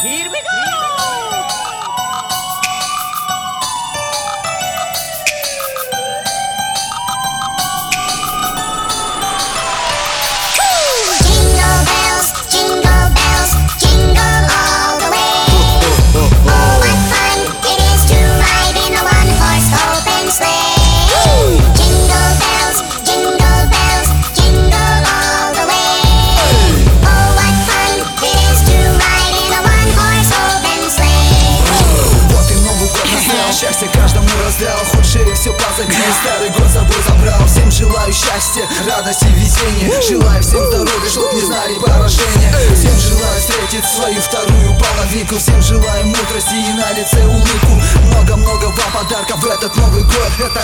Here we go! Jingle bells, jingle all the way. Oh, what fun it is to ride in a one-horse open sleigh. Jingle bells, jingle all the way. Oh, what fun it is to ride in a one-horse open sleigh. Вот и Новый год настал, счастье каждому раздал. Худшее все позади, старый год с собой забрал. Всем желаю счастья, радости, везения. Желаю всем здоровья, чтоб не знали поражения. Всем желаю встретить свою вторую половинку. Всем желаю мудрости и на лице улыбку. Много-много вам подарков в этот Новый год. Это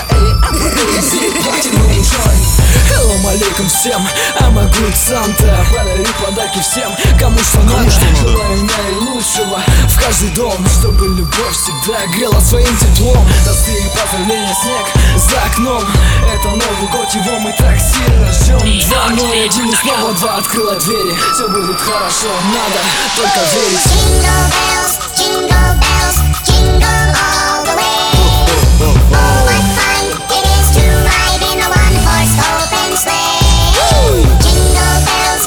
Platinum Joint. Hello, алейкум всем, I'm a good Santa. Подарю подарки всем, кому что надо. Желаю наилучшего в каждый дом, чтобы любовь всегда грела своим теплом. Простые поздравления, снег за окном. Это Новый год, его мы так сильно ждем. 2-0-1 и снова 2 открыла двери. Все будет хорошо, надо только верить. Jingle bells, jingle all the way. Oh, what fun it is to ride in a one-horse open sleigh. Jingle bells,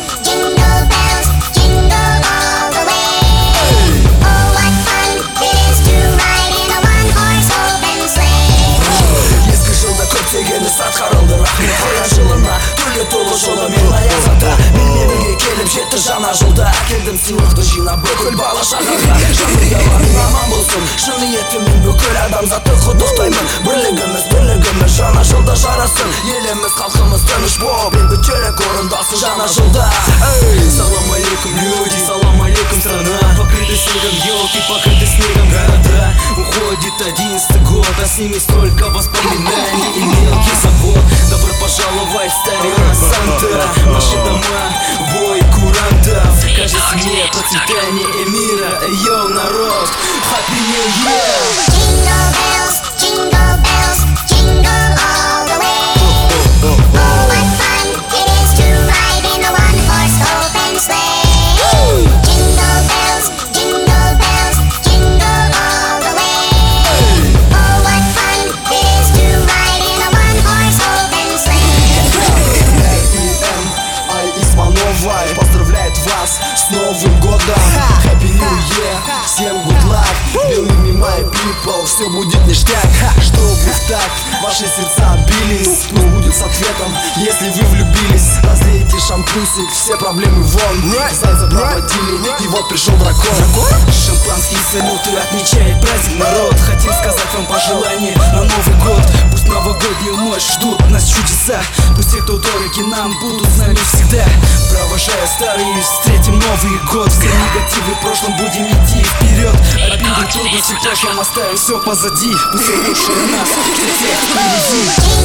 jingle all the way. Oh, what fun it is to ride in a one-horse open sleigh. Ескі жылда көптеген іс атқарылды, рахмет қоя жылына. Түрлі толы жолымен аязында менімен бірге келіп жетті жаңа жылда. Әкелдім сыйлықты жинап бүкіл бала шағаға. Жанұяларың аман болсын, шын ниетіммен бүкіл адамзатты құттықтаймын. Бірлігіміз жаңа жылда жарасын. Еліміз, халқымыз тыныш болып, бейбіт жүрек орындасын жаңа жылда. Салам алейкум, люди, салам алейкум, страна. Покрыты снегом елки, покрыты снегом города. Уходит 11-й год, а с ними столько воспоминаний и мелких забот. Добро пожаловать, старина Санта. Наши дома, бой курантов. Каждой семье процветание и мира. Йоу, народ, Happy New Year! Jingle all the way. Oh, what fun it is to ride in a one-horse open sleigh. Jingle bells, jingle all the way. Oh, what fun it is to ride in a one-horse open sleigh. Ай Испановой поздравляет вас с Новым годом. Happy New Year, всем good luck. Believe me, my people, все будет ништяк. Чтобы так ваши сердца бились, пусть будет с ответом, если вы влюбились. Разлейте шампусик, все проблемы вон. Зайца проводили, и вот пришел дракон. Шампанские салюты отмечает праздник народ. Хотим сказать вам пожелание на Новый год. Пусть новогоднюю ночь ждут нас чудеса. Пусть те, кто дороги нам, будут с нами всегда. Провожая старый, встретим Новый год. Все негативы в прошлом будем идти вперед. Обиды, трудности в прошлом оставим все позади. Пусть все лучшее нас ждет всех впереди.